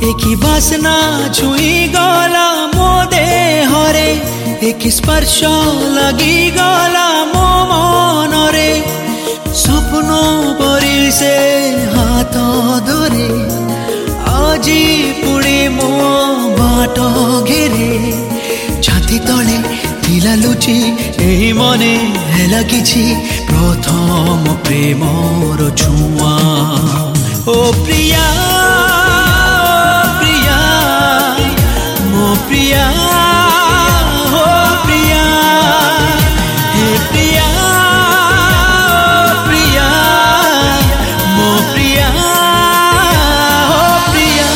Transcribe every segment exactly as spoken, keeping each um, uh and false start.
एकी बासना छुई गला मो देहरे एकी स्पर्श लगी गला मो मनरे स्वप्न परी से हाथ धरे आजी पुणी मो बाट घेरे छाती तले थिला लुचि एही मने हेला किछि प्रथम प्रेमर छुआ ओ प्रिया प्रिया मो प्रिया हो प्रिया हे प्रिया प्रिया मो प्रिया हो प्रिया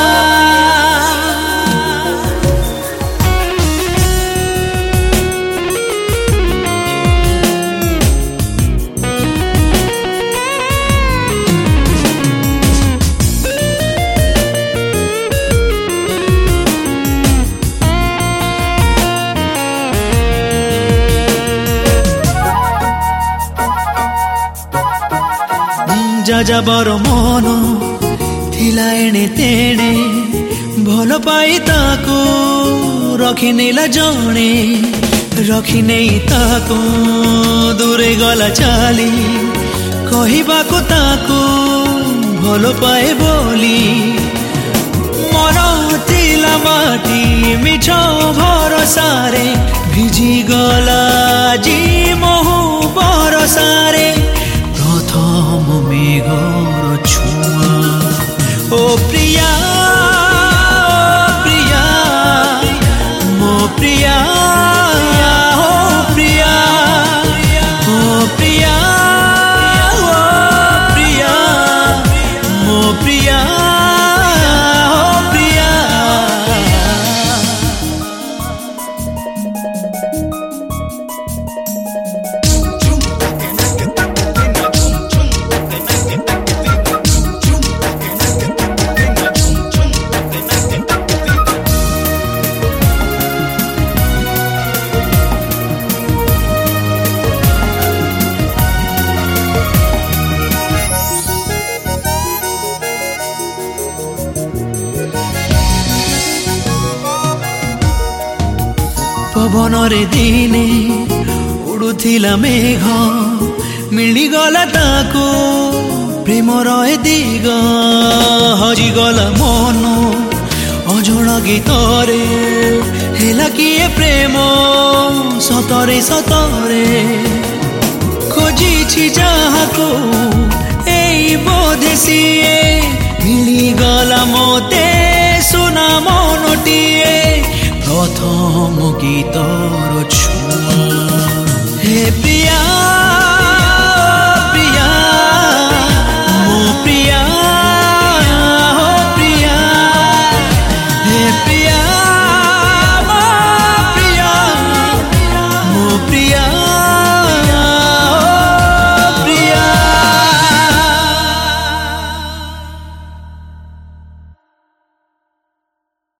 जाजाबर मन थिला एणे तेणे भल पाई ताको रखिनेला जणे रखिने ताको दूरे गला चाली कहिबाको ताको भल पाए बोली मन थिला माटी मिछ भरसारे भिजी गला जी महु बरसारे प्रथम मेघर छुआ ओ प्रिया प्रिया मो प्रिया हो प्रिया ओ प्रिया ओ प्रिया मो प्रिया हो प्रिया पवन रे दिने उड़ुथिला मेघ मिलिगला ताको प्रेमर ए दिग हरिगला मन अजण गीतरे हेला किए प्रेम सतरे सतरे खोजी जाहाको एई बोधे सिए मिलिगला मोते सुना मनटिए प्रथम गीत